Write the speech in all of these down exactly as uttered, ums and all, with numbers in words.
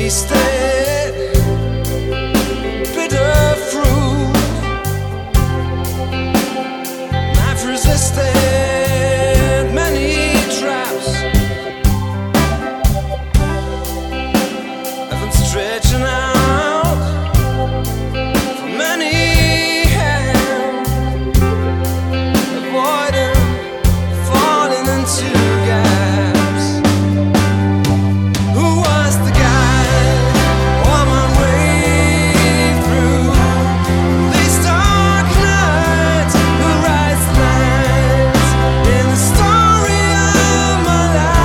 tasted bitter fruit. I've resisted many traps. I've been stretching out for many hands, avoiding falling into gaps. Who was the guy on my way through these dark nights? Who writes lines in the story of my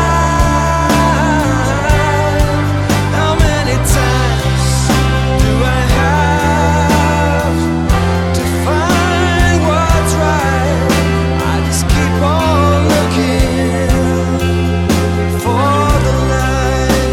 life? How many times do I have to find what's right? I just keep on looking for the light.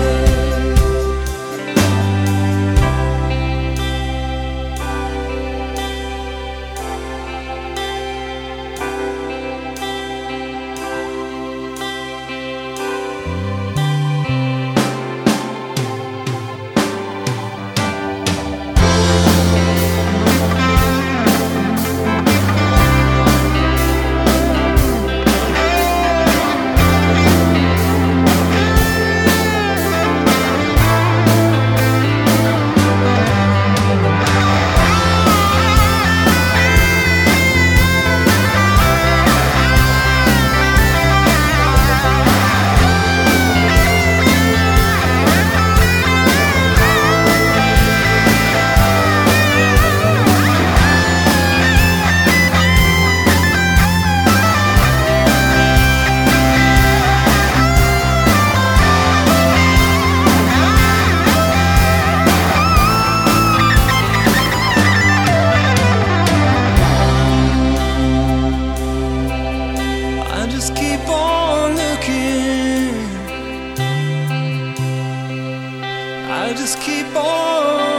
I just keep on looking. I just keep on